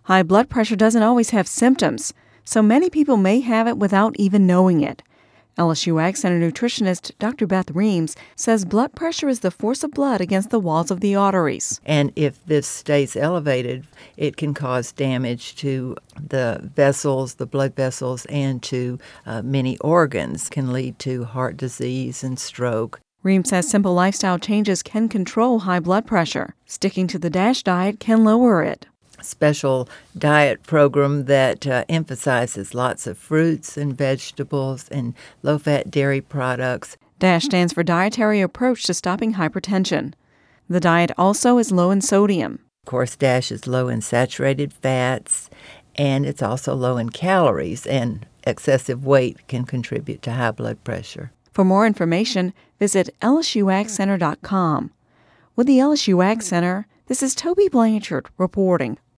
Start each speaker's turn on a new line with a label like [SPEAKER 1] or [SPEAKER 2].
[SPEAKER 1] High blood pressure doesn't always have symptoms, so many people may have it without even knowing it. LSU Ag Center nutritionist Dr. Beth Reams says blood pressure is the force of blood against the walls of the arteries.
[SPEAKER 2] And if this stays elevated, it can cause damage to the vessels, the blood vessels, and to many organs. Can lead to heart disease and stroke.
[SPEAKER 1] Reams says simple lifestyle changes can control high blood pressure. Sticking to the DASH diet can lower it.
[SPEAKER 2] Special diet program that emphasizes lots of fruits and vegetables and low-fat dairy products.
[SPEAKER 1] DASH stands for Dietary Approach to Stopping Hypertension. The diet also is low in sodium.
[SPEAKER 2] Of course, DASH is low in saturated fats, and it's also low in calories, and excessive weight can contribute to high blood pressure.
[SPEAKER 1] For more information, visit lsuagcenter.com. With the LSU Ag Center, this is Toby Blanchard reporting.